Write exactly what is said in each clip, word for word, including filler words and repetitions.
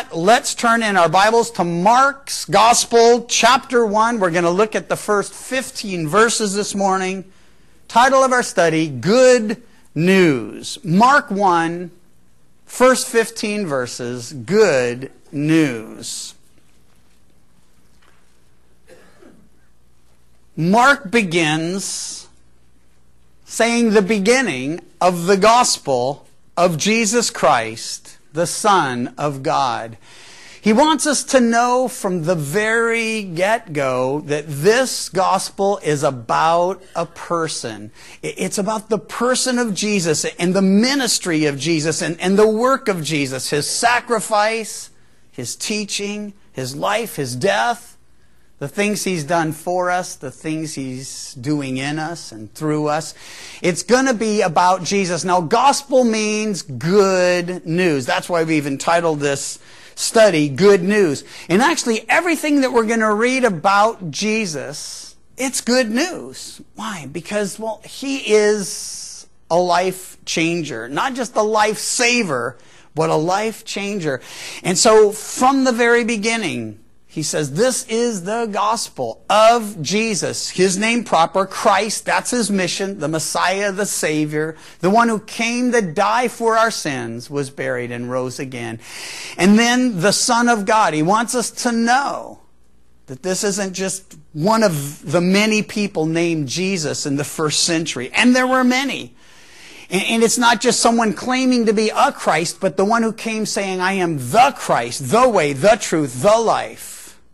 that, let's turn in our Bibles to Mark's Gospel, chapter one. We're going to look at the first fifteen verses this morning. Title of our study, Good News. Mark one, first fifteen verses, Good News. Mark begins saying the beginning of the gospel of Jesus Christ, the Son of God. He wants us to know from the very get-go that this gospel is about a person. It's about the person of Jesus and the ministry of Jesus and, and the work of Jesus, His sacrifice, His teaching, His life, His death, the things He's done for us, the things He's doing in us and through us. It's going to be about Jesus. Now, gospel means good news. That's why we've entitled this study, Good News. And actually, everything that we're going to read about Jesus, it's good news. Why? Because, well, He is a life changer. Not just a life saver, but a life changer. And so, from the very beginning, He says, this is the gospel of Jesus, His name proper, Christ. That's His mission, the Messiah, the Savior, the one who came to die for our sins, was buried and rose again. And then the Son of God. He wants us to know that this isn't just one of the many people named Jesus in the first century. And there were many. And it's not just someone claiming to be a Christ, but the one who came saying, I am the Christ, the way, the truth, the life.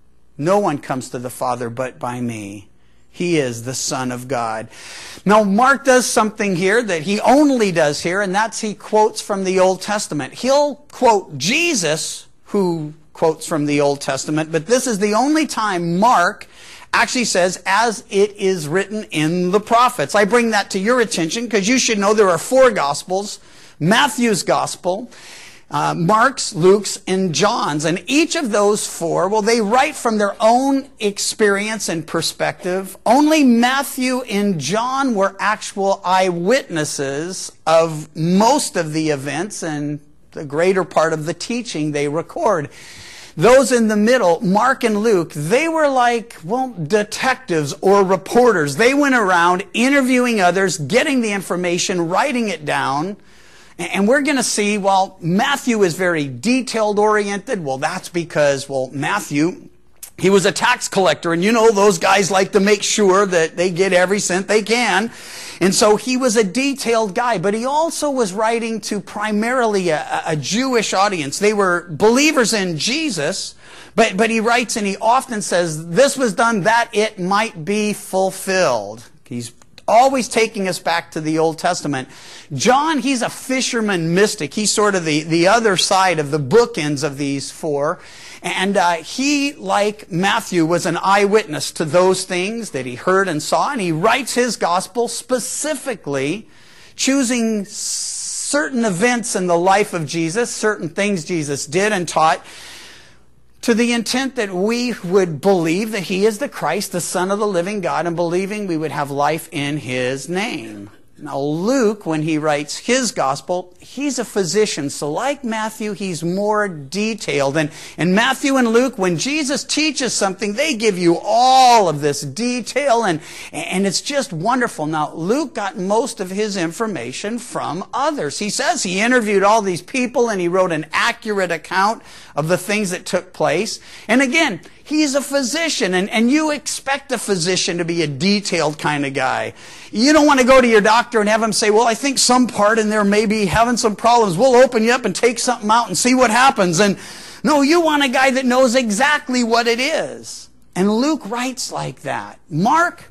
No one comes to the Father but by me. He is the Son of God. Now, Mark does something here that he only does here, and that's he quotes from the Old Testament. He'll quote Jesus, who quotes from the Old Testament, but this is the only time Mark actually says, as it is written in the prophets. I bring that to your attention because you should know there are four Gospels. Matthew's Gospel, Uh, Mark's, Luke's, and John's. And each of those four, well, they write from their own experience and perspective. Only Matthew and John were actual eyewitnesses of most of the events and the greater part of the teaching they record. Those in the middle, Mark and Luke, they were like, well, detectives or reporters. They went around interviewing others, getting the information, writing it down. And we're going to see, well, Matthew is very detailed-oriented. Well, that's because, well, Matthew, he was a tax collector. And you know, those guys like to make sure that they get every cent they can. And so he was a detailed guy. But he also was writing to primarily a, a Jewish audience. They were believers in Jesus. But, but he writes and he often says, this was done that it might be fulfilled. He's always taking us back to the Old Testament. John, he's a fisherman mystic. He's sort of the, the other side of the bookends of these four. And uh, he, like Matthew, was an eyewitness to those things that he heard and saw. And he writes his gospel specifically, choosing certain events in the life of Jesus, certain things Jesus did and taught, to the intent that we would believe that He is the Christ, the Son of the living God, and believing we would have life in His name. Now, Luke, when he writes his gospel, he's a physician. So like Matthew, he's more detailed. And, and Matthew and Luke, when Jesus teaches something, they give you all of this detail. And, and it's just wonderful. Now, Luke got most of his information from others. He says he interviewed all these people and he wrote an accurate account of the things that took place. And again, he's a physician, and, and you expect a physician to be a detailed kind of guy. You don't want to go to your doctor and have him say, well, I think some part in there may be having some problems. We'll open you up and take something out and see what happens. And no, you want a guy that knows exactly what it is. And Luke writes like that. Mark,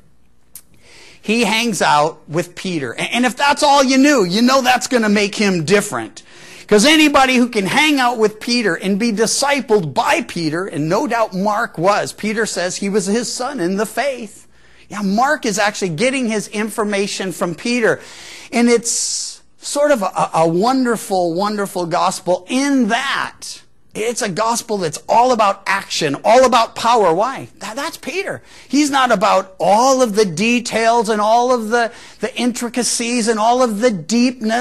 he hangs out with Peter. And if that's all you knew, you know that's going to make him different. Because anybody who can hang out with Peter and be discipled by Peter, and no doubt Mark was. Peter says he was his son in the faith. Yeah, Mark is actually getting his information from Peter. And it's sort of a, a wonderful, wonderful gospel in that it's a gospel that's all about action, all about power. Why? That, that's Peter. He's not about all of the details and all of the, the intricacies and all of the deepness.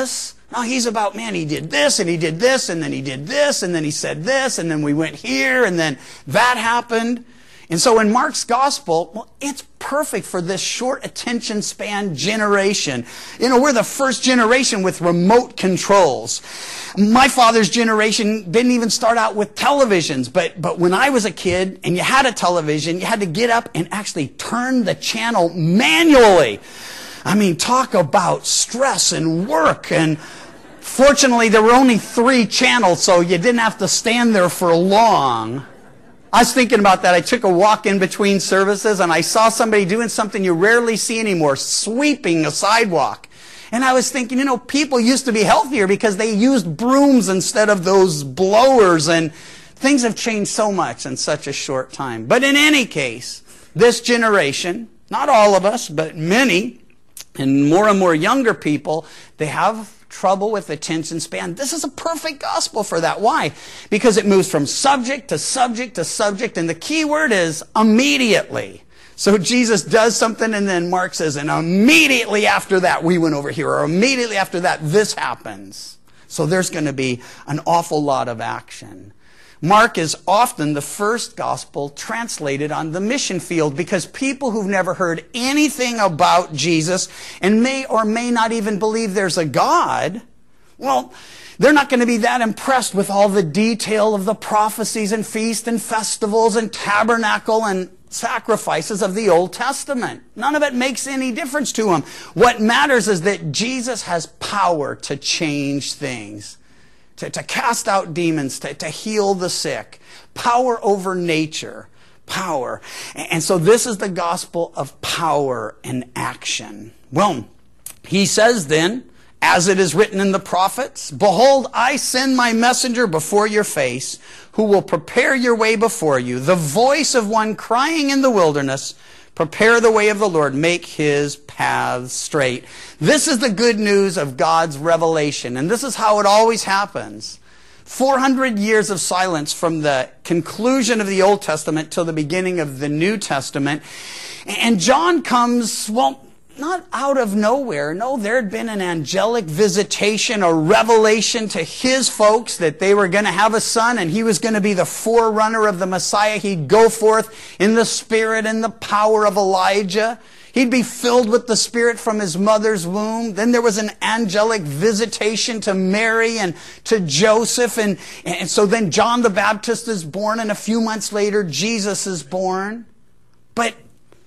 No, he's about, man, he did this, and he did this, and then he did this, and then he said this, and then we went here, and then that happened. And so in Mark's gospel, well, it's perfect for this short attention span generation. You know, we're the first generation with remote controls. My father's generation didn't even start out with televisions, but, but when I was a kid and you had a television, you had to get up and actually turn the channel manually. I mean, talk about stress and work. And fortunately, there were only three channels, so you didn't have to stand there for long. I was thinking about that. I took a walk in between services, and I saw somebody doing something you rarely see anymore, sweeping a sidewalk. And I was thinking, you know, people used to be healthier because they used brooms instead of those blowers, and things have changed so much in such a short time. But in any case, this generation, not all of us, but many, and more and more younger people, they have trouble with attention span. This is a perfect gospel for that. Why? Because it moves from subject to subject to subject, and the key word is immediately. So Jesus does something, and then Mark says, and immediately after that, we went over here, or immediately after that, this happens. So there's going to be an awful lot of action. Mark is often the first gospel translated on the mission field because people who've never heard anything about Jesus and may or may not even believe there's a God, well, they're not going to be that impressed with all the detail of the prophecies and feasts and festivals and tabernacle and sacrifices of the Old Testament. None of it makes any difference to them. What matters is that Jesus has power to change things. To, to cast out demons, to, to heal the sick, power over nature, power. And so this is the gospel of power and action. Well, he says then, as it is written in the prophets, behold, I send my messenger before your face, who will prepare your way before you, the voice of one crying in the wilderness, prepare the way of the Lord, make his paths straight. This is the good news of God's revelation, and this is how it always happens. four hundred years of silence from the conclusion of the Old Testament till the beginning of the New Testament. And John comes, well, not out of nowhere. No, there had been an angelic visitation, a revelation to his folks that they were going to have a son and he was going to be the forerunner of the Messiah. He'd go forth in the spirit and the power of Elijah. He'd be filled with the Spirit from his mother's womb. Then there was an angelic visitation to Mary and to Joseph. And, and so then John the Baptist is born, and a few months later Jesus is born. But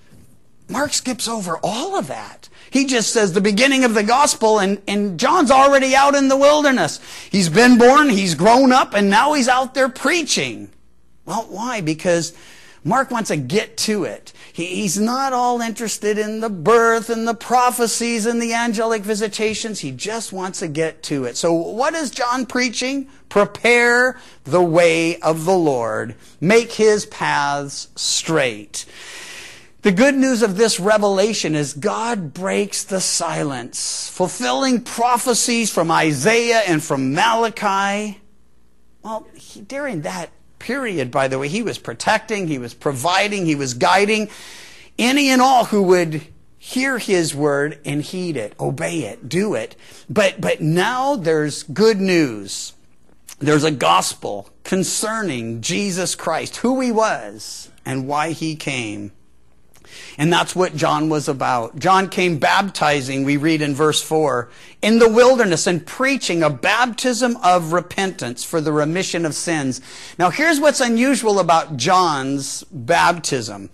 Mark skips over all of that. He just says the beginning of the gospel, and, and John's already out in the wilderness. He's been born, he's grown up, and now he's out there preaching. Well, why? Because Mark wants to get to it. He, he's not all interested in the birth and the prophecies and the angelic visitations. He just wants to get to it. So what is John preaching? Prepare the way of the Lord. Make his paths straight. The good news of this revelation is God breaks the silence, fulfilling prophecies from Isaiah and from Malachi. Well, he, during that period, by the way, he was protecting, he was providing, he was guiding any and all who would hear his word and heed it, obey it, do it. But, but now there's good news. There's a gospel concerning Jesus Christ, who he was and why he came. And that's what John was about. John came baptizing, we read in verse four, in the wilderness and preaching a baptism of repentance for the remission of sins. Now here's what's unusual about John's baptism.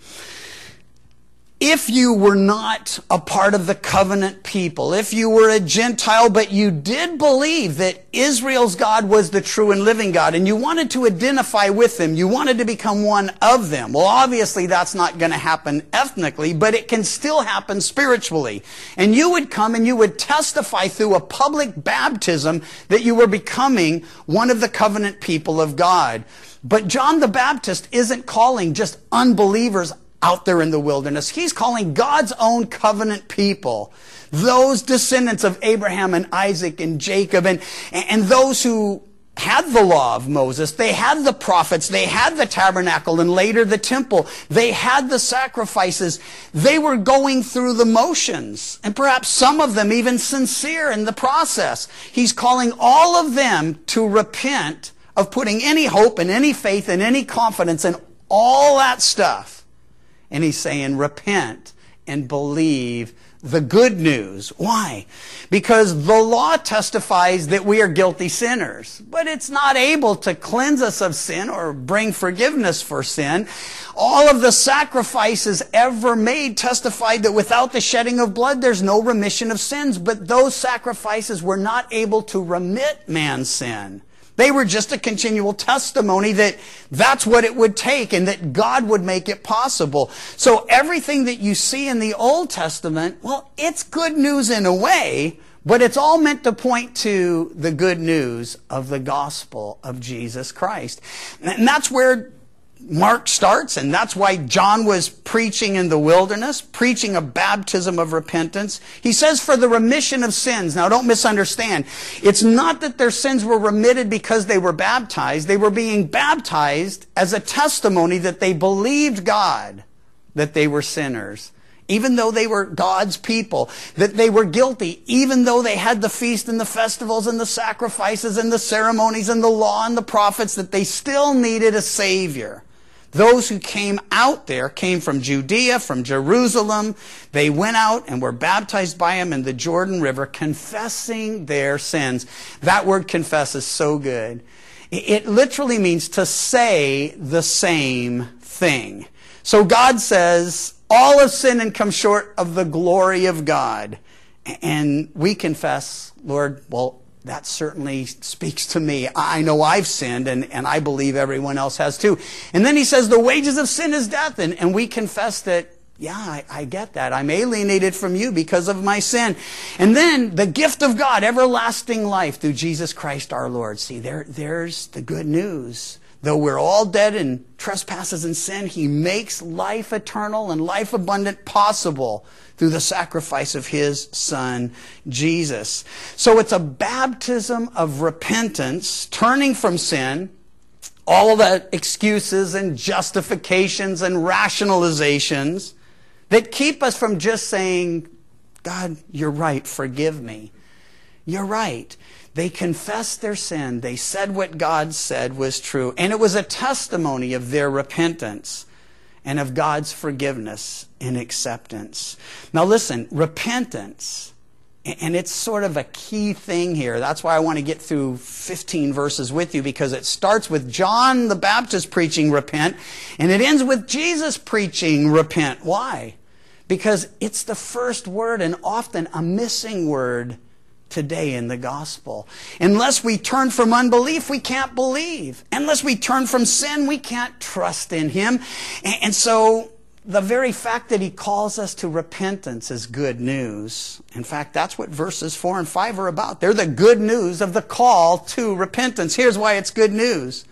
If you were not a part of the covenant people, if you were a Gentile, but you did believe that Israel's God was the true and living God, and you wanted to identify with them, you wanted to become one of them. Well, obviously that's not going to happen ethnically, but it can still happen spiritually. And you would come and you would testify through a public baptism that you were becoming one of the covenant people of God. But John the Baptist isn't calling just unbelievers out there in the wilderness. He's calling God's own covenant people, those descendants of Abraham and Isaac and Jacob, and, and those who had the law of Moses, they had the prophets, they had the tabernacle, and later the temple. They had the sacrifices. They were going through the motions, and perhaps some of them even sincere in the process. He's calling all of them to repent of putting any hope and any faith and any confidence in all that stuff. And he's saying, repent and believe the good news. Why? Because the law testifies that we are guilty sinners, but it's not able to cleanse us of sin or bring forgiveness for sin. All of the sacrifices ever made testified that without the shedding of blood, there's no remission of sins. But those sacrifices were not able to remit man's sin. They were just a continual testimony that that's what it would take and that God would make it possible. So everything that you see in the Old Testament, well, it's good news in a way, but it's all meant to point to the good news of the gospel of Jesus Christ. And that's where Mark starts, and that's why John was preaching in the wilderness, preaching a baptism of repentance. He says for the remission of sins. Now don't misunderstand. It's not that their sins were remitted because they were baptized. They were being baptized as a testimony that they believed God, that they were sinners, even though they were God's people, that they were guilty, even though they had the feast and the festivals and the sacrifices and the ceremonies and the law and the prophets, that they still needed a Savior. Those who came out there came from Judea, from Jerusalem. They went out and were baptized by him in the Jordan River, confessing their sins. That word confess is so good. It literally means to say the same thing. So God says, all have sinned and come short of the glory of God. And we confess, Lord, well, that certainly speaks to me. I know I've sinned, and, and I believe everyone else has too. And then he says, the wages of sin is death. And, and we confess that, yeah, I, I get that. I'm alienated from you because of my sin. And then the gift of God, everlasting life through Jesus Christ our Lord. See, there, there's the good news. Though we're all dead in trespasses and sin, he makes life eternal and life abundant possible through the sacrifice of his Son, Jesus. So it's a baptism of repentance, turning from sin, all the excuses and justifications and rationalizations that keep us from just saying, God, you're right, forgive me. You're right. They confessed their sin. They said what God said was true. And it was a testimony of their repentance and of God's forgiveness and acceptance. Now listen, repentance, and it's sort of a key thing here. That's why I want to get through fifteen verses with you, because it starts with John the Baptist preaching repent, and it ends with Jesus preaching repent. Why? Because it's the first word and often a missing word today in the gospel. Unless we turn from unbelief, we can't believe. Unless we turn from sin, we can't trust in him. And so the very fact that he calls us to repentance is good news. In fact, that's what verses four and five are about. They're the good news of the call to repentance. Here's why it's good news.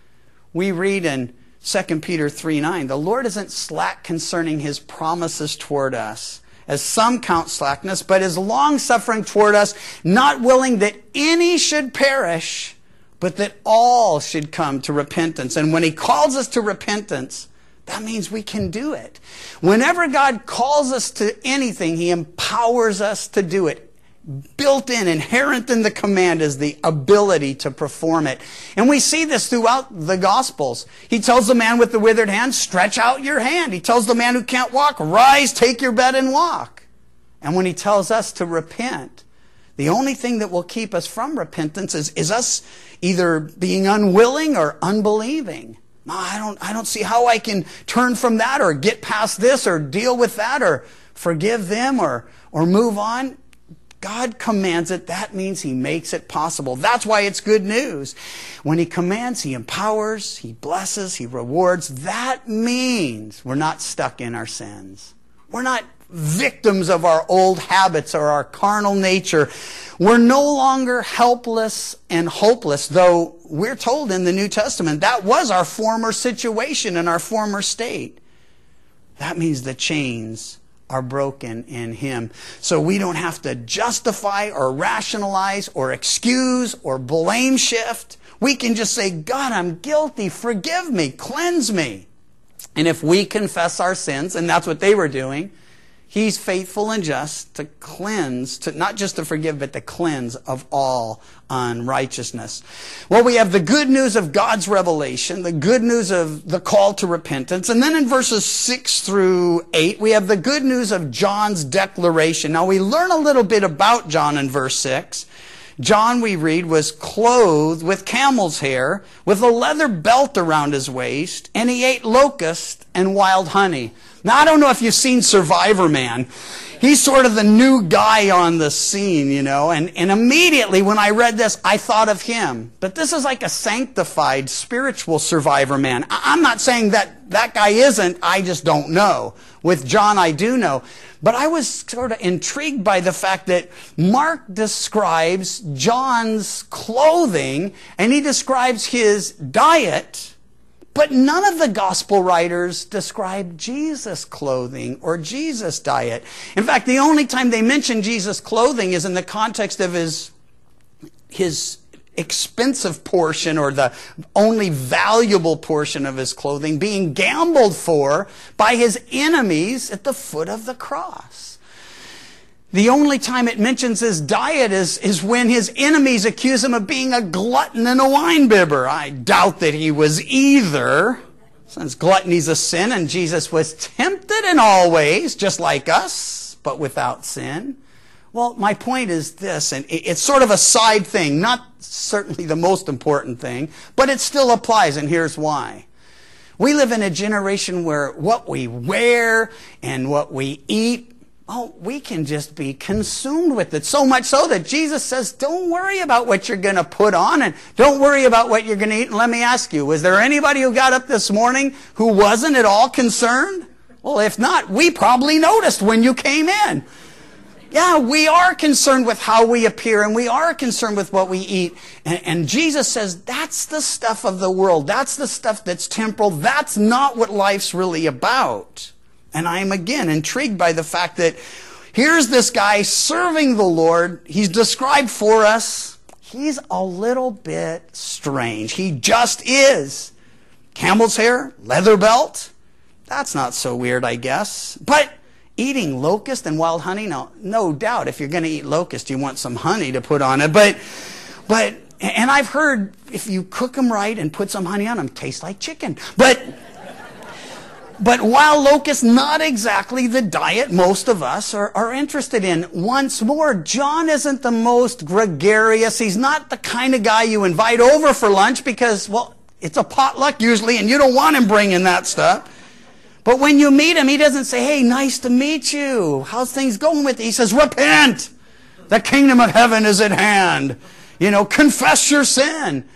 We read in Second Peter three nine, the Lord isn't slack concerning his promises toward us, as some count slackness, but is long-suffering toward us, not willing that any should perish, but that all should come to repentance. And when he calls us to repentance, that means we can do it. Whenever God calls us to anything, he empowers us to do it. Built in, inherent in the command is the ability to perform it. And we see this throughout the Gospels. He tells the man with the withered hand, stretch out your hand. He tells the man who can't walk, rise, take your bed and walk. And when he tells us to repent, the only thing that will keep us from repentance is, is us either being unwilling or unbelieving. No, I don't, I don't see how I can turn from that or get past this or deal with that or forgive them or, or move on. God commands it. That means he makes it possible. That's why it's good news. When he commands, he empowers, he blesses, he rewards. That means we're not stuck in our sins. We're not victims of our old habits or our carnal nature. We're no longer helpless and hopeless, though we're told in the New Testament that was our former situation and our former state. That means the chains are broken in him. So we don't have to justify or rationalize or excuse or blame shift. We can just say, God, I'm guilty. Forgive me. Cleanse me. And if we confess our sins, and that's what they were doing, he's faithful and just to cleanse, to not just to forgive, but to cleanse of all unrighteousness. Well, we have the good news of God's revelation, the good news of the call to repentance. And then in verses six through eight, we have the good news of John's declaration. Now, we learn a little bit about John in verse six. John, we read, was clothed with camel's hair, with a leather belt around his waist, and he ate locust and wild honey. Now, I don't know if you've seen Survivor Man. He's sort of the new guy on the scene, you know, and, and immediately when I read this, I thought of him. But this is like a sanctified, spiritual Survivor Man. I'm not saying that that guy isn't, I just don't know. With John, I do know. But I was sort of intrigued by the fact that Mark describes John's clothing, and he describes his diet, but none of the gospel writers describe Jesus' clothing or Jesus' diet. In fact, the only time they mention Jesus' clothing is in the context of his, his expensive portion, or the only valuable portion of his clothing, being gambled for by his enemies at the foot of the cross. The only time it mentions his diet is, is when his enemies accuse him of being a glutton and a winebibber. I doubt that he was either, since gluttony's a sin, and Jesus was tempted in all ways, just like us, but without sin. Well, my point is this, and it's sort of a side thing, not certainly the most important thing, but it still applies, and here's why. We live in a generation where what we wear and what we eat, oh, we can just be consumed with it. So much so that Jesus says, don't worry about what you're going to put on, and don't worry about what you're going to eat. And let me ask you, was there anybody who got up this morning who wasn't at all concerned? Well, if not, we probably noticed when you came in. Yeah, we are concerned with how we appear, and we are concerned with what we eat. And, and Jesus says, that's the stuff of the world. That's the stuff that's temporal. That's not what life's really about. And I am again intrigued by the fact that here's this guy serving the Lord. He's described for us. He's a little bit strange. He just is. Camel's hair, leather belt. That's not so weird, I guess. But eating locust and wild honey, no, no doubt. If you're going to eat locust, you want some honey to put on it. But, but, and I've heard if you cook them right and put some honey on them, taste like chicken. But, but wild locust, not exactly the diet most of us are, are interested in. Once more, John isn't the most gregarious. He's not the kind of guy you invite over for lunch because, well, it's a potluck usually, and you don't want him bringing that stuff. But when you meet him, he doesn't say, hey, nice to meet you. How's things going with you? He says, repent. The kingdom of heaven is at hand. You know, confess your sin.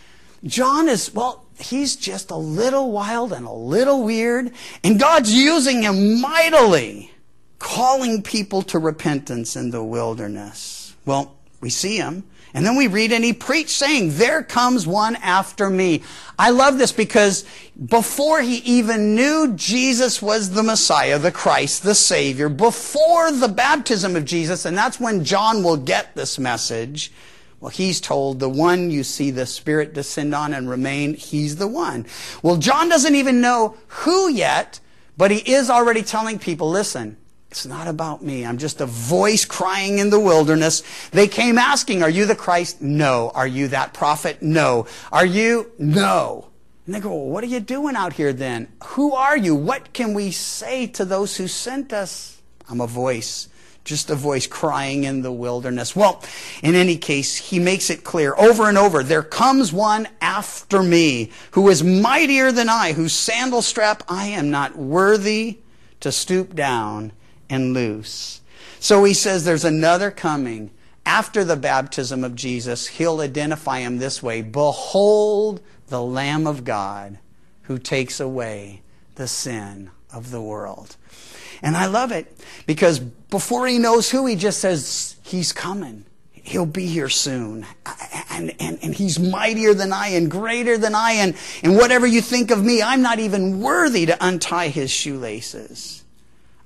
John is, well, he's just a little wild and a little weird. And God's using him mightily, calling people to repentance in the wilderness. Well, we see him. And then we read, and he preached, saying, there comes one after me. I love this because before he even knew Jesus was the Messiah, the Christ, the Savior, before the baptism of Jesus, and that's when John will get this message, well, he's told, the one you see the Spirit descend on and remain, he's the one. Well, John doesn't even know who yet, but he is already telling people, listen, it's not about me. I'm just a voice crying in the wilderness. They came asking, are you the Christ? No. Are you that prophet? No. Are you? No. And they go, well, what are you doing out here then? Who are you? What can we say to those who sent us? I'm a voice, just a voice crying in the wilderness. Well, in any case, he makes it clear over and over, there comes one after me who is mightier than I, whose sandal strap I am not worthy to stoop down and loose. So he says there's another coming. After the baptism of Jesus, he'll identify him this way. Behold the Lamb of God who takes away the sin of the world. And I love it because before he knows who, he just says, he's coming. He'll be here soon. And, and, and he's mightier than I and greater than I. And, and whatever you think of me, I'm not even worthy to untie his shoelaces.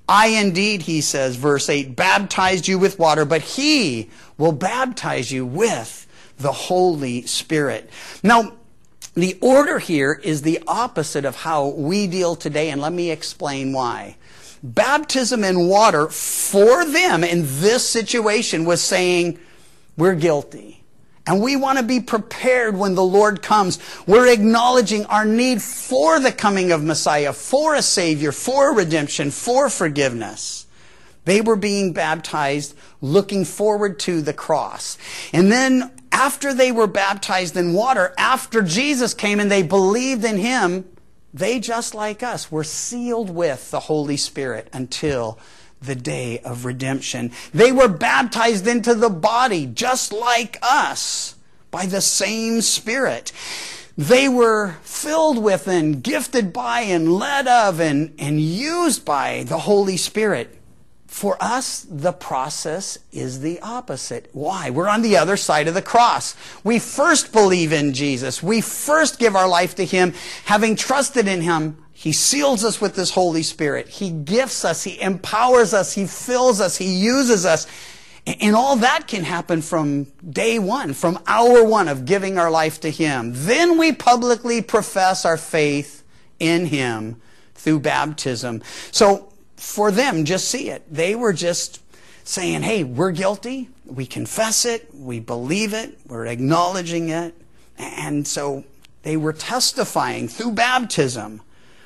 I indeed, he says, verse eight, baptized you with water, but he will baptize you with the Holy Spirit. Now, the order here is the opposite of how we deal today, and let me explain why. Baptism in water for them in this situation was saying, we're guilty. And we want to be prepared when the Lord comes. We're acknowledging our need for the coming of Messiah, for a Savior, for redemption, for forgiveness. They were being baptized looking forward to the cross. And then after they were baptized in water, after Jesus came and they believed in Him, they, just like us, were sealed with the Holy Spirit until the day of redemption. They were baptized into the body, just like us, by the same Spirit. They were filled with and gifted by and led of and, and used by the Holy Spirit. For us, the process is the opposite. Why? We're on the other side of the cross. We first believe in Jesus. We first give our life to Him. Having trusted in Him, He seals us with His Holy Spirit. He gifts us. He empowers us. He fills us. He uses us. And all that can happen from day one, from hour one of giving our life to Him. Then we publicly profess our faith in Him through baptism. So for them, just see it. They were just saying, hey, we're guilty. We confess it. We believe it. We're acknowledging it. And so they were testifying through baptism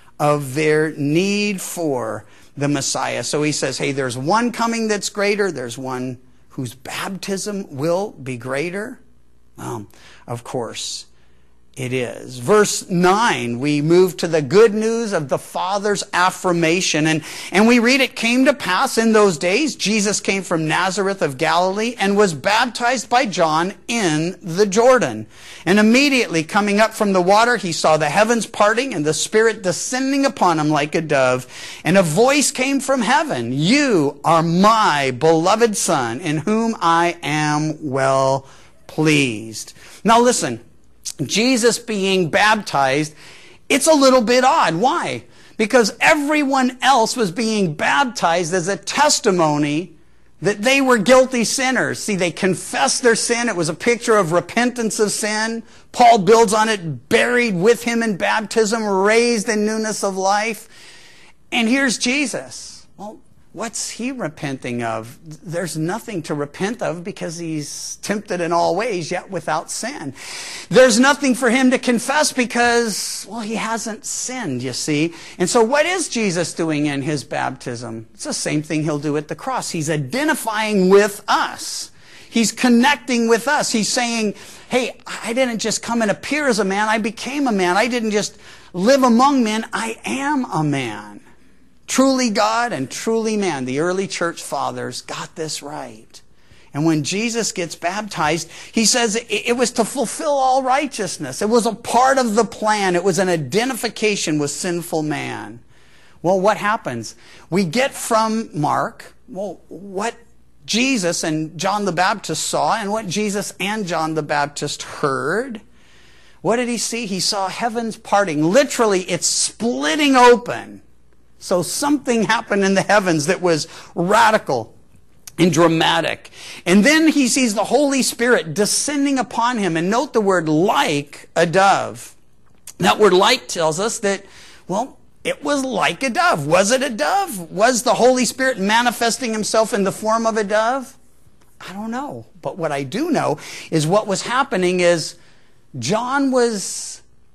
of their need for the Messiah. So he says, hey, there's one coming that's greater. There's one whose baptism will be greater. Well, of course it is. Verse nine, we move to the good news of the Father's affirmation. And, and we read, it came to pass in those days, Jesus came from Nazareth of Galilee and was baptized by John in the Jordan. And immediately coming up from the water, he saw the heavens parting and the Spirit descending upon him like a dove. And a voice came from heaven, you are my beloved Son, in whom I am well pleased. Now listen, Jesus being baptized, it's a little bit odd. Why? Because everyone else was being baptized as a testimony that they were guilty sinners. See, they confessed their sin. It was a picture of repentance of sin. Paul builds on it, buried with Him in baptism, raised in newness of life. And here's Jesus. Well, what's He repenting of? There's nothing to repent of because He's tempted in all ways, yet without sin. There's nothing for Him to confess because, well, He hasn't sinned, you see. And so what is Jesus doing in His baptism? It's the same thing He'll do at the cross. He's identifying with us. He's connecting with us. He's saying, hey, I didn't just come and appear as a man. I became a man. I didn't just live among men. I am a man. Truly God and truly man. The early church fathers got this right. And when Jesus gets baptized, he says it was to fulfill all righteousness. It was a part of the plan. It was an identification with sinful man. Well, what happens? We get from Mark, well, what Jesus and John the Baptist saw and what Jesus and John the Baptist heard. What did he see? He saw heavens parting. Literally, it's splitting open. So something happened in the heavens that was radical and dramatic. And then he sees the Holy Spirit descending upon him. And note the word like a dove. That word like tells us that, well, it was like a dove. Was it a dove? Was the Holy Spirit manifesting Himself in the form of a dove? I don't know. But what I do know is what was happening is John was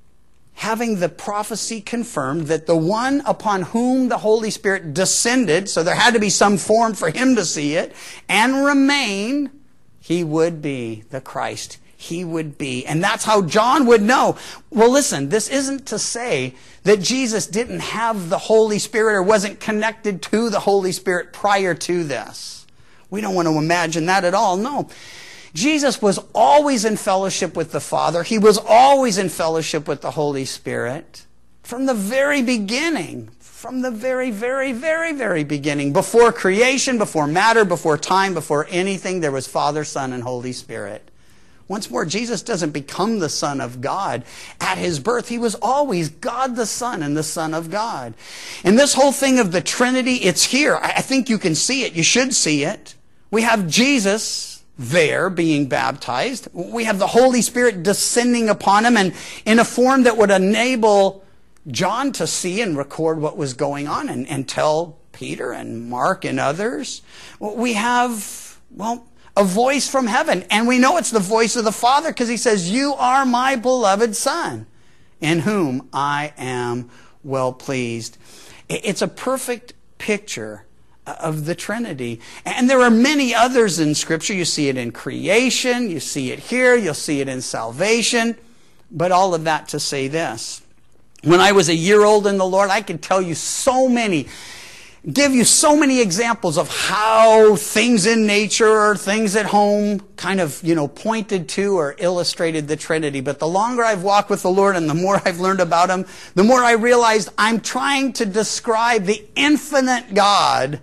having the prophecy confirmed that the one upon whom the Holy Spirit descended, so there had to be some form for Him to see it, and remain, He would be the Christ. He would be. And that's how John would know. Well, listen, this isn't to say that Jesus didn't have the Holy Spirit or wasn't connected to the Holy Spirit prior to this. We don't want to imagine that at all. No. Jesus was always in fellowship with the Father. He was always in fellowship with the Holy Spirit from the very beginning. From the very, very, very, very beginning. Before creation, before matter, before time, before anything, there was Father, Son, and Holy Spirit. Once more, Jesus doesn't become the Son of God at his birth. He was always God the Son and the Son of God. And this whole thing of the Trinity, it's here. I think you can see it. You should see it. We have Jesus there being baptized. We have the Holy Spirit descending upon him and in a form that would enable John to see and record what was going on and, and tell Peter and Mark and others. We have, well, a voice from heaven. And we know it's the voice of the Father because he says, "You are my beloved Son, in whom I am well pleased." It's a perfect picture of the Trinity. And there are many others in Scripture. You see it in creation. You see it here. You'll see it in salvation. But all of that to say this. When I was a year old in the Lord, I could tell you so many, give you so many examples of how things in nature or things at home kind of, you know, pointed to or illustrated the Trinity. But the longer I've walked with the Lord and the more I've learned about him, the more I realized I'm trying to describe the infinite God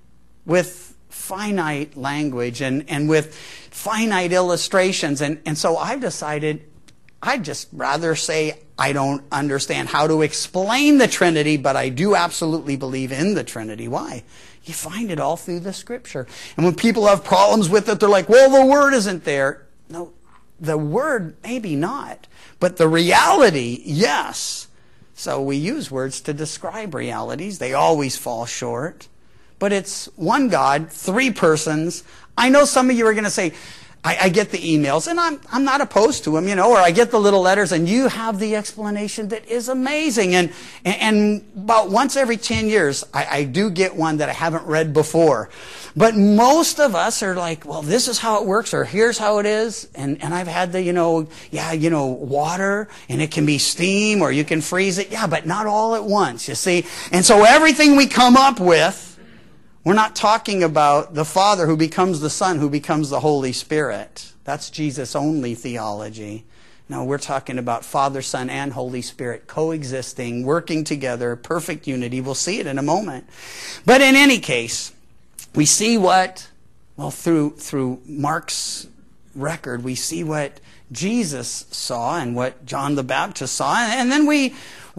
with finite language and, and with finite illustrations. And, and so I've decided I'd just rather say I don't understand how to explain the Trinity, but I do absolutely believe in the Trinity. Why? You find it all through the Scripture. And when people have problems with it, they're like, well, the Word isn't there. No, the Word maybe not, but the reality, yes. So we use words to describe realities. They always fall short. But it's one God, three persons. I know some of you are going to say, I, I get the emails, and I'm, I'm not opposed to them, you know, or I get the little letters, and you have the explanation that is amazing. And, and about once every ten years, I, I do get one that I haven't read before. But most of us are like, well, this is how it works, or here's how it is. And, and I've had the, you know, yeah, you know, water, and it can be steam, or you can freeze it. Yeah, but not all at once, you see. And so everything we come up with, we're not talking about the Father who becomes the Son, who becomes the Holy Spirit. That's Jesus-only theology. No, we're talking about Father, Son, and Holy Spirit coexisting, working together, perfect unity. We'll see it in a moment. But in any case, we see what, well, through, through Mark's record, we see what Jesus saw and what John the Baptist saw. And then we,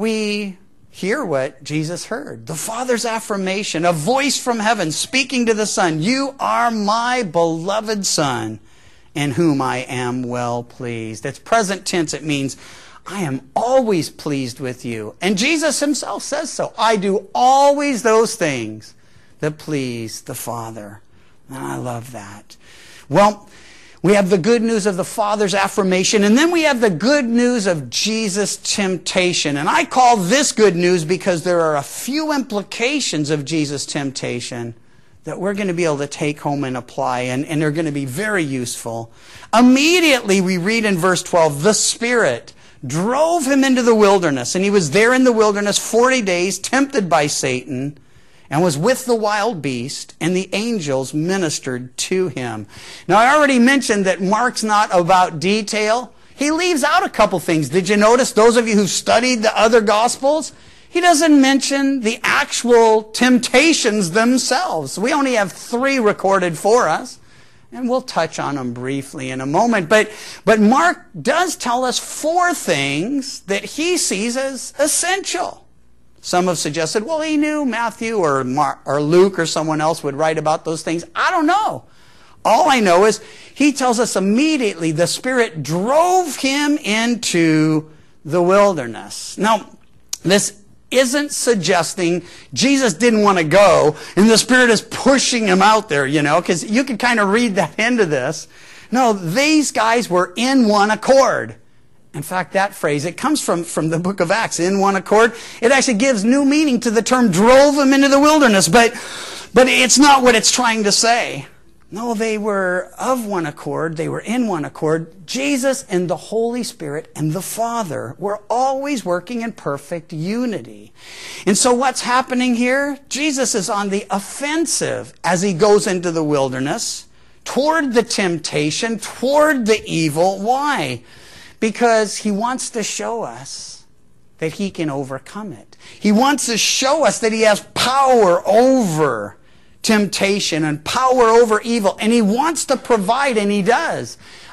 we hear what Jesus heard. The Father's affirmation, a voice from heaven speaking to the Son. "You are my beloved Son, in whom I am well pleased." It's present tense. It means I am always pleased with you. And Jesus himself says so. I do always those things that please the Father. And I love that. Well, we have the good news of the Father's affirmation, and then we have the good news of Jesus' temptation. And I call this good news because there are a few implications of Jesus' temptation that we're going to be able to take home and apply, and, and they're going to be very useful. Immediately we read in verse twelve, the Spirit drove him into the wilderness, and he was there in the wilderness forty days, tempted by Satan, and was with the wild beast, and the angels ministered to him. Now, I already mentioned that Mark's not about detail. He leaves out a couple things. Did you notice, those of you who studied the other Gospels? He doesn't mention the actual temptations themselves. We only have three recorded for us, and we'll touch on them briefly in a moment. But, but Mark does tell us four things that he sees as essential. Some have suggested, well, he knew Matthew or Mark or Luke or someone else would write about those things. I don't know. All I know is he tells us immediately the Spirit drove him into the wilderness. Now, this isn't suggesting Jesus didn't want to go and the Spirit is pushing him out there, you know, because you can kind of read that into this. No, these guys were in one accord. In fact, that phrase, it comes from, from the book of Acts, in one accord. It actually gives new meaning to the term drove him into the wilderness, but, but it's not what it's trying to say. No, they were of one accord. They were in one accord. Jesus and the Holy Spirit and the Father were always working in perfect unity. And so what's happening here? Jesus is on the offensive as he goes into the wilderness, toward the temptation, toward the evil. Why? Because he wants to show us that he can overcome it. He wants to show us that he has power over temptation and power over evil. And he wants to provide, and he does,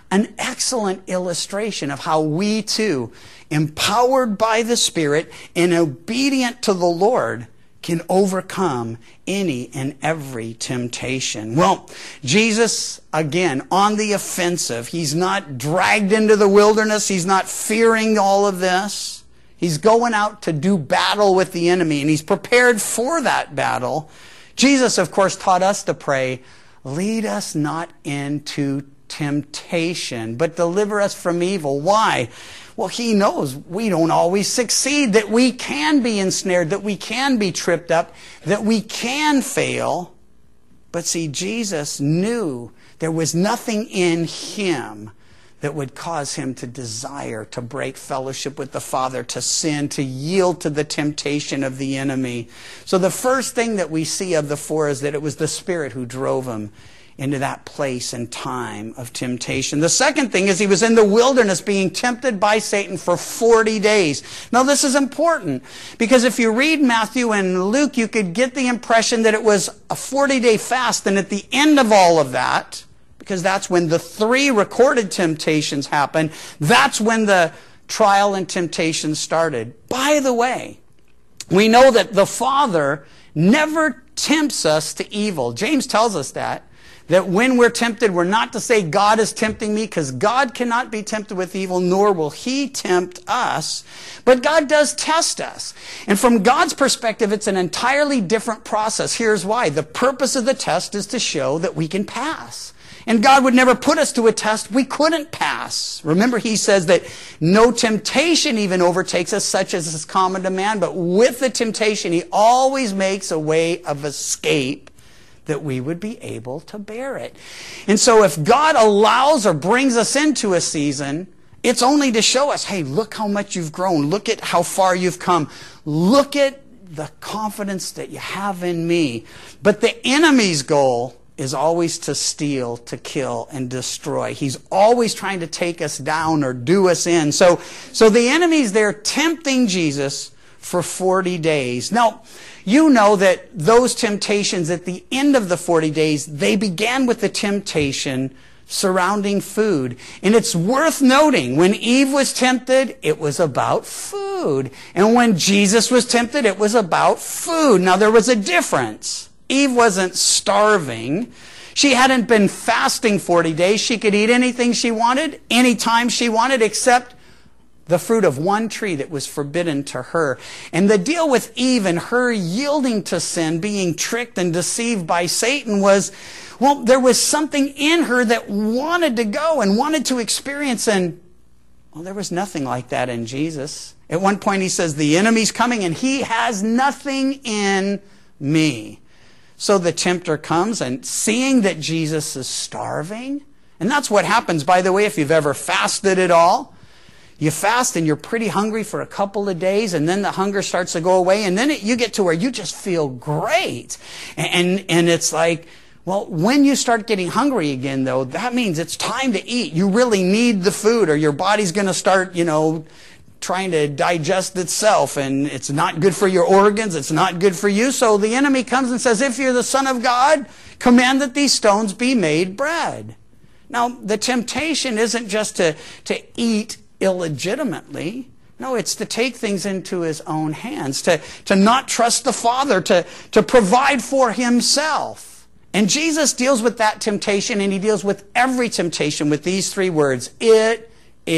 an excellent illustration of how we too, empowered by the Spirit and obedient to the Lord, can overcome any and every temptation. Well, Jesus, again, on the offensive. He's not dragged into the wilderness. He's not fearing all of this. He's going out to do battle with the enemy, and he's prepared for that battle. Jesus, of course, taught us to pray, lead us not into temptation, but deliver us from evil. Why? Well, he knows we don't always succeed, that we can be ensnared, that we can be tripped up, that we can fail. But see, Jesus knew there was nothing in him that would cause him to desire to break fellowship with the Father, to sin, to yield to the temptation of the enemy. So the first thing that we see of the four is that it was the Spirit who drove him into that place and time of temptation. The second thing is he was in the wilderness being tempted by Satan for forty days. Now this is important because if you read Matthew and Luke, you could get the impression that it was a forty-day fast, and at the end of all of that, because that's when the three recorded temptations happened, that's when the trial and temptation started. By the way, we know that the Father never tempts us to evil. James tells us that. That when we're tempted, we're not to say God is tempting me, because God cannot be tempted with evil, nor will he tempt us. But God does test us. And from God's perspective, it's an entirely different process. Here's why. The purpose of the test is to show that we can pass. And God would never put us to a test we couldn't pass. Remember, he says that no temptation even overtakes us, such as is common to man. But with the temptation, he always makes a way of escape that we would be able to bear it. And so if God allows or brings us into a season, it's only to show us, hey, look how much you've grown. Look at how far you've come. Look at the confidence that you have in me. But the enemy's goal is always to steal, to kill, and destroy. He's always trying to take us down or do us in. So, so the enemy's there tempting Jesus for forty days. Now, you know that those temptations at the end of the forty days, they began with the temptation surrounding food. And it's worth noting, when Eve was tempted, it was about food. And when Jesus was tempted, it was about food. Now, there was a difference. Eve wasn't starving. She hadn't been fasting forty days. She could eat anything she wanted, anytime she wanted, except the fruit of one tree that was forbidden to her. And the deal with Eve and her yielding to sin, being tricked and deceived by Satan, was, well, there was something in her that wanted to go and wanted to experience, and, well, there was nothing like that in Jesus. At one point he says, the enemy's coming and he has nothing in me. So the tempter comes, and seeing that Jesus is starving, and that's what happens, by the way, if you've ever fasted at all. You fast and you're pretty hungry for a couple of days, and then the hunger starts to go away, and then it, you get to where you just feel great. And, and, and it's like, well, when you start getting hungry again, though, that means it's time to eat. You really need the food, or your body's going to start, you know, trying to digest itself, and it's not good for your organs, it's not good for you. So the enemy comes and says, if you're the Son of God, command that these stones be made bread. Now, the temptation isn't just to, to eat illegitimately. No, it's to take things into his own hands, to, to not trust the Father, to, to provide for himself. And Jesus deals with that temptation, and he deals with every temptation with these three words: it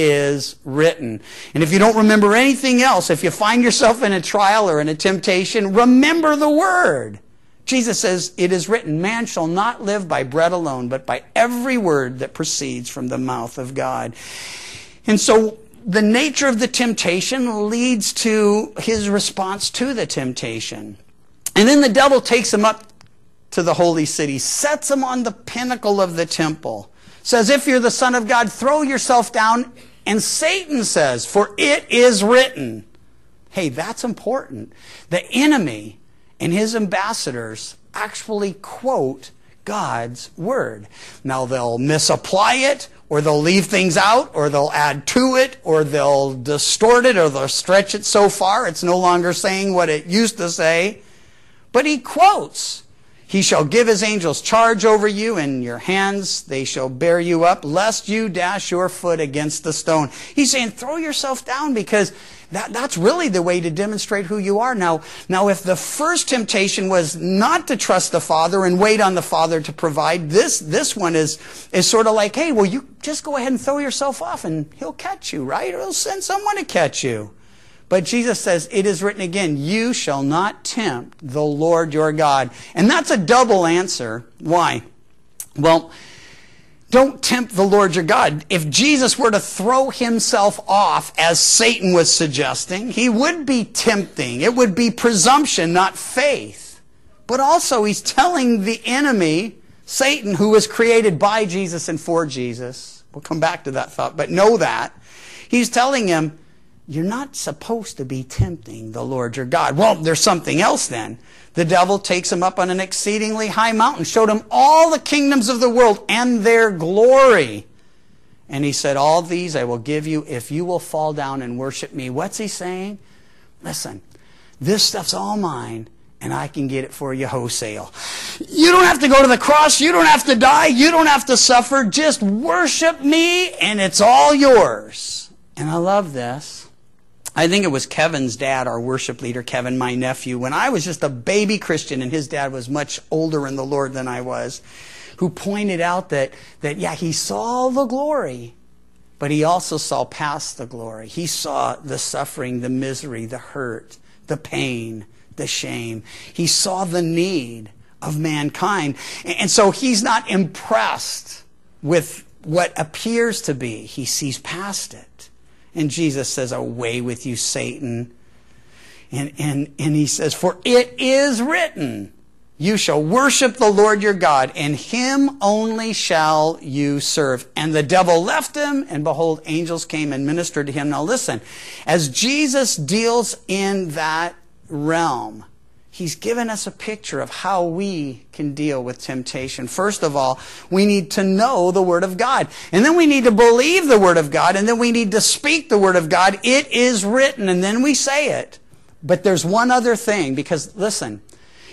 is written. And if you don't remember anything else, if you find yourself in a trial or in a temptation, remember the word. Jesus says, it is written, man shall not live by bread alone, but by every word that proceeds from the mouth of God. And so the nature of the temptation leads to his response to the temptation. And then the devil takes him up to the holy city, sets him on the pinnacle of the temple, says, if you're the Son of God, throw yourself down. And Satan says, for it is written. Hey, that's important. The enemy and his ambassadors actually quote God's word. Now, they'll misapply it, or they'll leave things out, or they'll add to it, or they'll distort it, or they'll stretch it so far it's no longer saying what it used to say. But he quotes. He shall give his angels charge over you, and your hands they shall bear you up, lest you dash your foot against the stone. He's saying, throw yourself down, because that, that's really the way to demonstrate who you are. Now, now, if the first temptation was not to trust the Father and wait on the Father to provide, this, this one is, is sort of like, hey, well, you just go ahead and throw yourself off, and he'll catch you, right? Or he'll send someone to catch you. But Jesus says, it is written again, you shall not tempt the Lord your God. And that's a double answer. Why? Well, don't tempt the Lord your God. If Jesus were to throw himself off, as Satan was suggesting, he would be tempting. It would be presumption, not faith. But also, he's telling the enemy, Satan, who was created by Jesus and for Jesus. We'll come back to that thought, but know that. He's telling him, you're not supposed to be tempting the Lord your God. Well, there's something else then. The devil takes him up on an exceedingly high mountain, showed him all the kingdoms of the world and their glory. And he said, all these I will give you if you will fall down and worship me. What's he saying? Listen, this stuff's all mine, and I can get it for you wholesale. You don't have to go to the cross. You don't have to die. You don't have to suffer. Just worship me, and it's all yours. And I love this. I think it was Kevin's dad, our worship leader, Kevin, my nephew, when I was just a baby Christian and his dad was much older in the Lord than I was, who pointed out that, that yeah, he saw the glory, but he also saw past the glory. He saw the suffering, the misery, the hurt, the pain, the shame. He saw the need of mankind. And so he's not impressed with what appears to be. He sees past it. And Jesus says, away with you, Satan. And, and, and he says, for it is written, you shall worship the Lord your God, and him only shall you serve. And the devil left him, and behold, angels came and ministered to him. Now listen, as Jesus deals in that realm, he's given us a picture of how we can deal with temptation. First of all, we need to know the Word of God. And then we need to believe the Word of God. And then we need to speak the Word of God. It is written. And then we say it. But there's one other thing. Because, listen,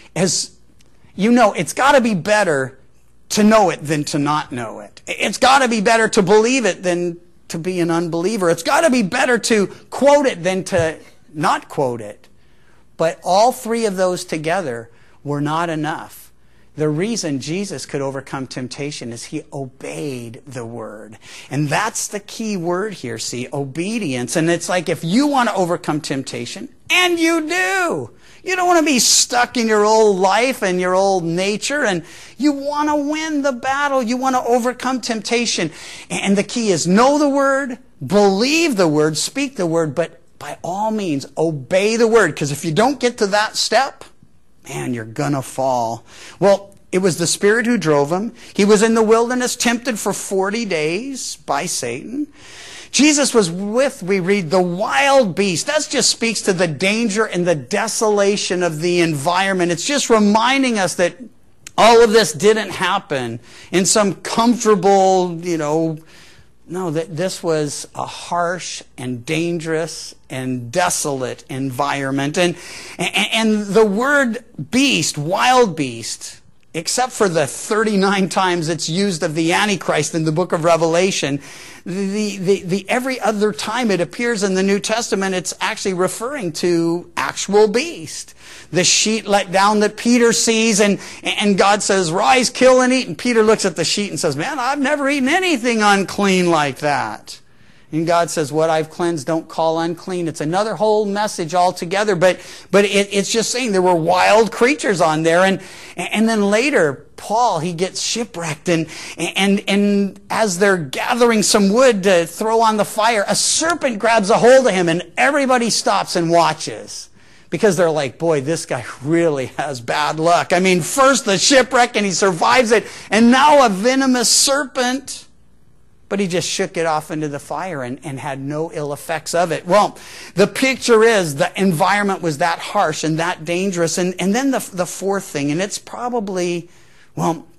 as you know, it's got to be better to know it than to not know it. It's got to be better to believe it than to be an unbeliever. It's got to be better to quote it than to not quote it. But all three of those together were not enough. The reason Jesus could overcome temptation is he obeyed the word. And that's the key word here, see, obedience. And it's like if you want to overcome temptation, and you do, you don't want to be stuck in your old life and your old nature, and you want to win the battle. You want to overcome temptation. And the key is know the word, believe the word, speak the word, but by all means, obey the word. Because if you don't get to that step, man, you're going to fall. Well, it was the Spirit who drove him. He was in the wilderness, tempted for forty days by Satan. Jesus was with, we read, the wild beast. That just speaks to the danger and the desolation of the environment. It's just reminding us that all of this didn't happen in some comfortable, you know, no, that this was a harsh and dangerous and desolate environment. And, and, and the word beast, wild beast, except for the thirty-nine times it's used of the Antichrist in the book of Revelation, the, the, the every other time it appears in the New Testament, it's actually referring to actual beast. The sheet let down that Peter sees, and, and God says, rise, kill, and eat. And Peter looks at the sheet and says, man, I've never eaten anything unclean like that. And God says, what I've cleansed, don't call unclean. It's another whole message altogether. But, but it, it's just saying there were wild creatures on there. And, and then later, Paul, he gets shipwrecked. And, and, and as they're gathering some wood to throw on the fire, a serpent grabs a hold of him, and everybody stops and watches. Because they're like, boy, this guy really has bad luck. I mean, first the shipwreck and he survives it, and now a venomous serpent. But he just shook it off into the fire and, and had no ill effects of it. Well, the picture is the environment was that harsh and that dangerous. And, and then the, the fourth thing, and it's probably, well,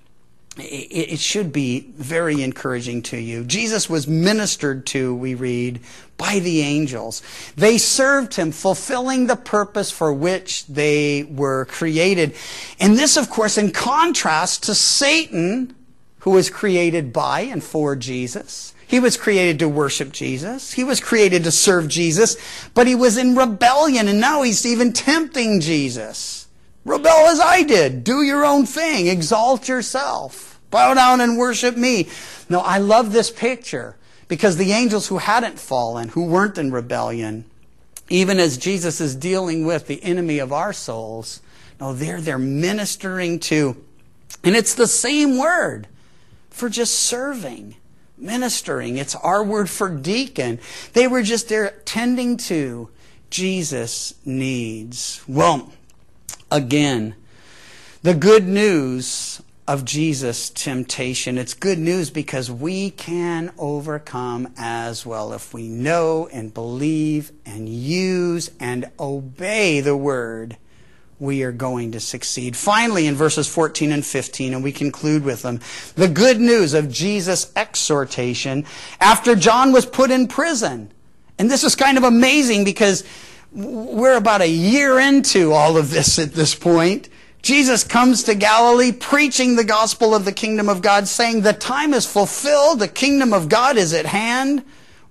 it, it should be very encouraging to you. Jesus was ministered to, we read, by the angels. They served him, fulfilling the purpose for which they were created. And this, of course, in contrast to Satan, who was created by and for Jesus. He was created to worship Jesus. He was created to serve Jesus, but he was in rebellion, and now he's even tempting Jesus. Rebel as I did. Do your own thing. Exalt yourself. Bow down and worship me. No, I love this picture because the angels who hadn't fallen, who weren't in rebellion, even as Jesus is dealing with the enemy of our souls, no, they're, they're ministering to. And it's the same word for just serving, ministering. It's our word for deacon. They were just there tending to Jesus' needs. Well, again, the good news of Jesus' temptation. It's good news because we can overcome as well if we know and believe and use and obey the word. We are going to succeed. Finally, in verses fourteen and fifteen, and we conclude with them, the good news of Jesus' exhortation after John was put in prison. And this is kind of amazing because we're about a year into all of this at this point. Jesus comes to Galilee preaching the gospel of the kingdom of God, saying the time is fulfilled, the kingdom of God is at hand.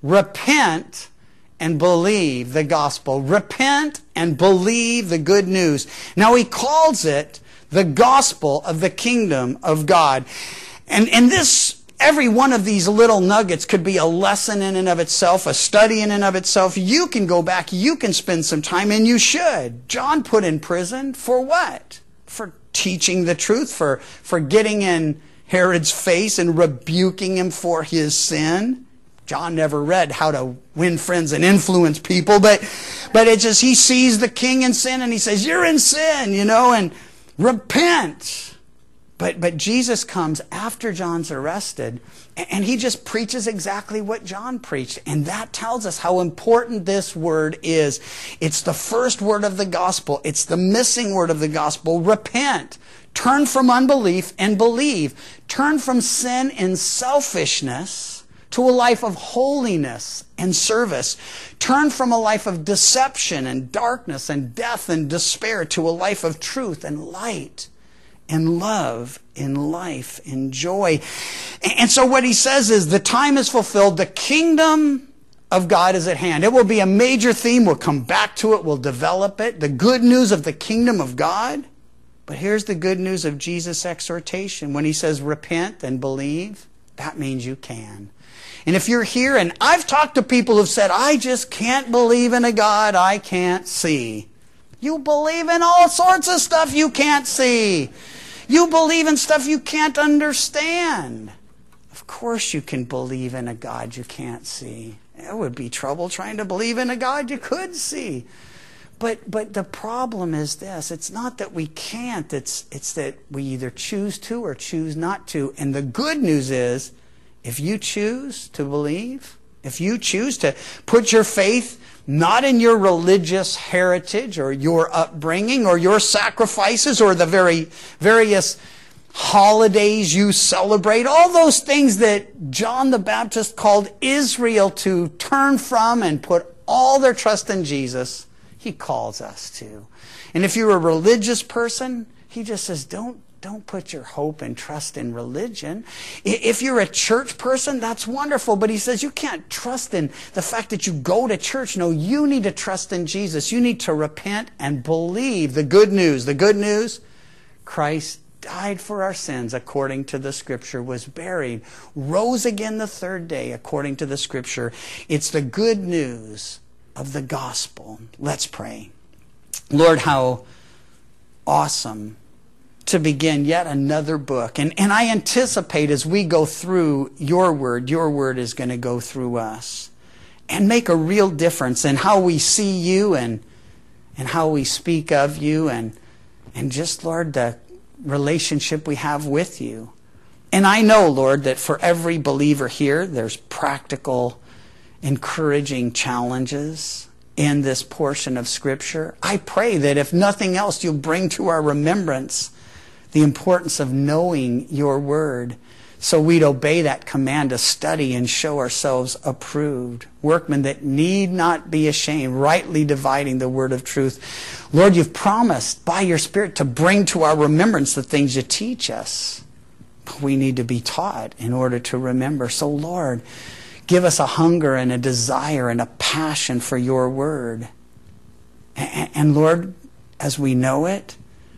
Repent and believe the gospel. Repent and believe the good news. Now he calls it the gospel of the kingdom of God. And, and this, every one of these little nuggets could be a lesson in and of itself, a study in and of itself. You can go back, you can spend some time, and you should. John put in prison for what? For teaching the truth, for, for getting in Herod's face and rebuking him for his sin. John never read how to win friends and influence people, but but it's just he sees the king in sin and he says, you're in sin, you know, and repent. But but Jesus comes after John's arrested, and he just preaches exactly what John preached. And that tells us how important this word is. It's the first word of the gospel. It's the missing word of the gospel. Repent. Turn from unbelief and believe. Turn from sin and selfishness to a life of holiness and service. Turn from a life of deception and darkness and death and despair to a life of truth and light and love and life and joy. And so what he says is the time is fulfilled. The kingdom of God is at hand. It will be a major theme. We'll come back to it. We'll develop it. The good news of the kingdom of God. But here's the good news of Jesus' exhortation. When he says repent and believe, that means you can. And if you're here, and I've talked to people who've said, I just can't believe in a God I can't see. You believe in all sorts of stuff you can't see. You believe in stuff you can't understand. Of course you can believe in a God you can't see. It would be trouble trying to believe in a God you could see. But but the problem is this. It's not that we can't. It's, it's that we either choose to or choose not to. And the good news is, if you choose to believe, if you choose to put your faith not in your religious heritage or your upbringing or your sacrifices or the very various holidays you celebrate, all those things that John the Baptist called Israel to turn from and put all their trust in Jesus, he calls us to. And if you're a religious person, he just says, don't Don't put your hope and trust in religion. If you're a church person, that's wonderful. But he says you can't trust in the fact that you go to church. No, you need to trust in Jesus. You need to repent and believe the good news. The good news, Christ died for our sins according to the Scripture, was buried, rose again the third day according to the Scripture. It's the good news of the gospel. Let's pray. Lord, how awesome to begin yet another book. And, and I anticipate as we go through your word, your word is going to go through us and make a real difference in how we see you and, and how we speak of you and, and just, Lord, the relationship we have with you. And I know, Lord, that for every believer here, there's practical, encouraging challenges in this portion of Scripture. I pray that if nothing else, you'll bring to our remembrance the importance of knowing your word, so we'd obey that command to study and show ourselves approved, workmen that need not be ashamed, rightly dividing the word of truth. Lord, you've promised by your Spirit to bring to our remembrance the things you teach us. But we need to be taught in order to remember. So Lord, give us a hunger and a desire and a passion for your word. And, and Lord, as we know it,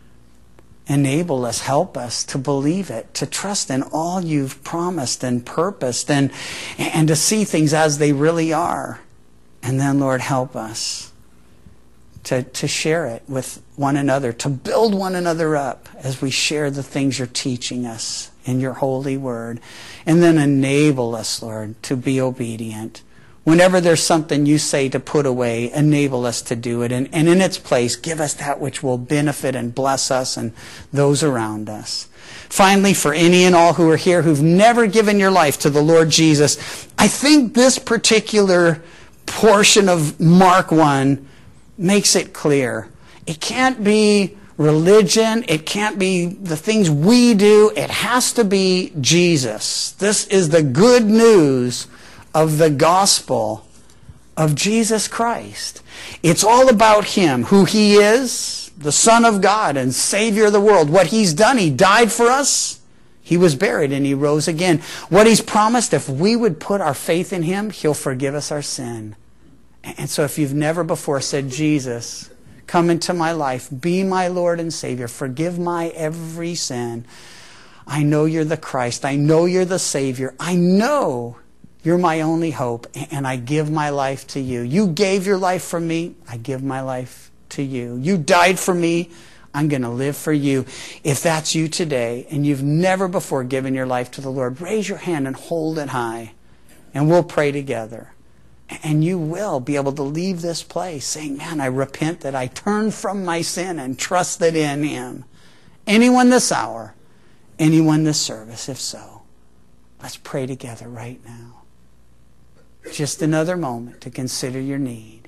enable us, help us to believe it, to trust in all you've promised and purposed, and, and to see things as they really are. And then, Lord, help us to, to share it with one another, to build one another up as we share the things you're teaching us in your holy word. And then enable us, Lord, to be obedient. Whenever there's something you say to put away, enable us to do it. And, and in its place, give us that which will benefit and bless us and those around us. Finally, for any and all who are here who've never given your life to the Lord Jesus, I think this particular portion of Mark one makes it clear. It can't be religion. It can't be the things we do. It has to be Jesus. This is the good news of the gospel of Jesus Christ. It's all about him, who he is, the Son of God and Savior of the world. What he's done, he died for us. He was buried and he rose again. What he's promised, if we would put our faith in him, he'll forgive us our sin. And so if you've never before said, Jesus, come into my life, be my Lord and Savior, forgive my every sin. I know you're the Christ. I know you're the Savior. I know you're my only hope, and I give my life to you. You gave your life for me. I give my life to you. You died for me. I'm going to live for you. If that's you today, and you've never before given your life to the Lord, raise your hand and hold it high, and we'll pray together. And you will be able to leave this place saying, man, I repent that I turned from my sin and trusted in him. Anyone this hour? Anyone this service? If so, let's pray together right now. Just another moment to consider your need.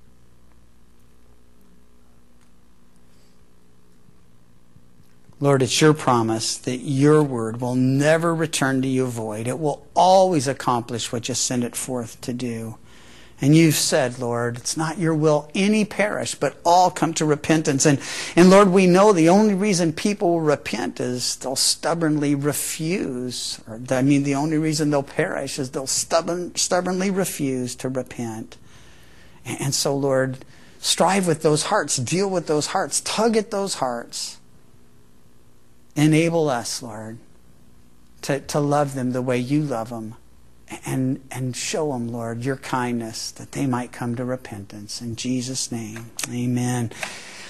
Lord, it's your promise that your word will never return to you void. It will always accomplish what you sent it forth to do. And you've said, Lord, it's not your will any perish, but all come to repentance. And, and Lord, we know the only reason people will repent is they'll stubbornly refuse. Or, I mean, the only reason they'll perish is they'll stubborn, stubbornly refuse to repent. And, and so, Lord, strive with those hearts. Deal with those hearts. Tug at those hearts. Enable us, Lord, to, to love them the way you love them. And, and show them, Lord, your kindness that they might come to repentance. In Jesus' name, amen.